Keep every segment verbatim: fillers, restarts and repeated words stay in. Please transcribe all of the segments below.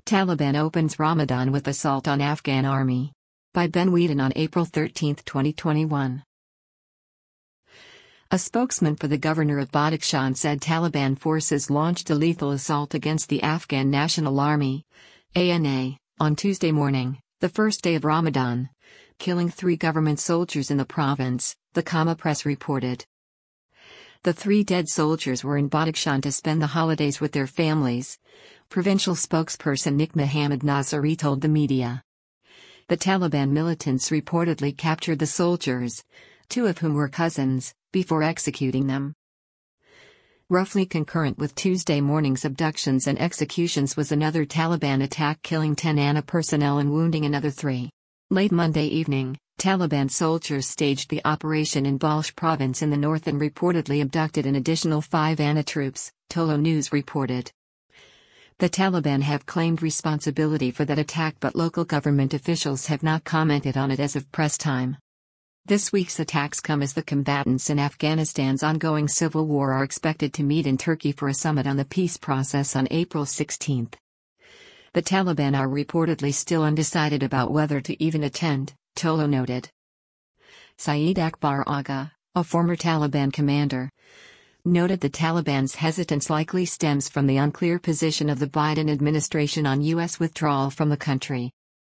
Taliban opens Ramadan with assault on Afghan army. By Ben Wheaton on April thirteenth, twenty twenty-one. A spokesman for the governor of Badakhshan said Taliban forces launched a lethal assault against the Afghan National Army, A N A, on Tuesday morning, the first day of Ramadan, killing three government soldiers in the province, the Kama press reported. The three dead soldiers were in Badakhshan to spend the holidays with their families, provincial spokesperson Nik Mohammad Nazari told the media. The Taliban militants reportedly captured the soldiers, two of whom were cousins, before executing them. Roughly concurrent with Tuesday morning's abductions and executions was another Taliban attack killing ten A N A personnel and wounding another three. Late Monday evening, Taliban soldiers staged the operation in Balch province in the north and reportedly abducted an additional five A N A troops, Tolo News reported. The Taliban have claimed responsibility for that attack, but local government officials have not commented on it as of press time. This week's attacks come as the combatants in Afghanistan's ongoing civil war are expected to meet in Turkey for a summit on the peace process on April sixteenth. The Taliban are reportedly still undecided about whether to even attend, Tolo noted. Saeed Akbar Agha, a former Taliban commander, noted the Taliban's hesitance likely stems from the unclear position of the Biden administration on U S withdrawal from the country.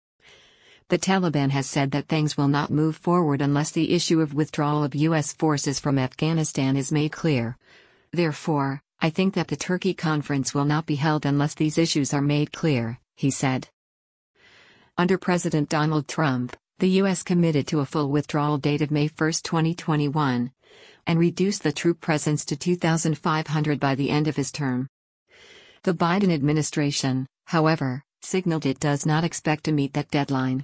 The Taliban has said that things will not move forward unless the issue of withdrawal of U S forces from Afghanistan is made clear. Therefore, I think that the Turkey conference will not be held unless these issues are made clear, he said. Under President Donald Trump, the U S committed to a full withdrawal date of May first, twenty twenty-one, and reduced the troop presence to two thousand five hundred by the end of his term. The Biden administration, however, signaled it does not expect to meet that deadline.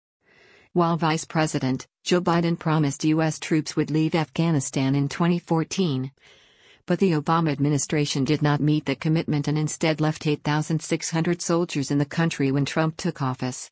While Vice President Joe Biden promised U S troops would leave Afghanistan in twenty fourteen, but the Obama administration did not meet that commitment and instead left eight thousand six hundred soldiers in the country when Trump took office.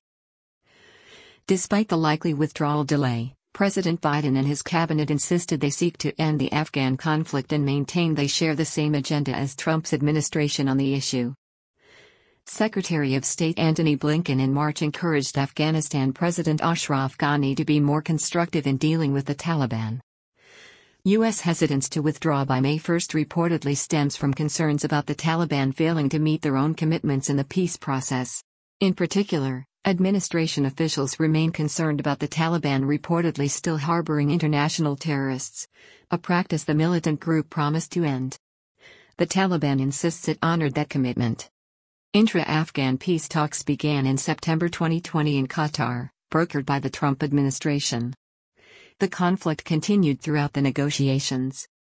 Despite the likely withdrawal delay, President Biden and his cabinet insisted they seek to end the Afghan conflict and maintain they share the same agenda as Trump's administration on the issue. Secretary of State Antony Blinken in March encouraged Afghanistan President Ashraf Ghani to be more constructive in dealing with the Taliban. U S hesitance to withdraw by May first reportedly stems from concerns about the Taliban failing to meet their own commitments in the peace process. In particular, administration officials remain concerned about the Taliban reportedly still harboring international terrorists, a practice the militant group promised to end. The Taliban insists it honored that commitment. Intra-Afghan peace talks began in September twenty twenty in Qatar, brokered by the Trump administration. The conflict continued throughout the negotiations.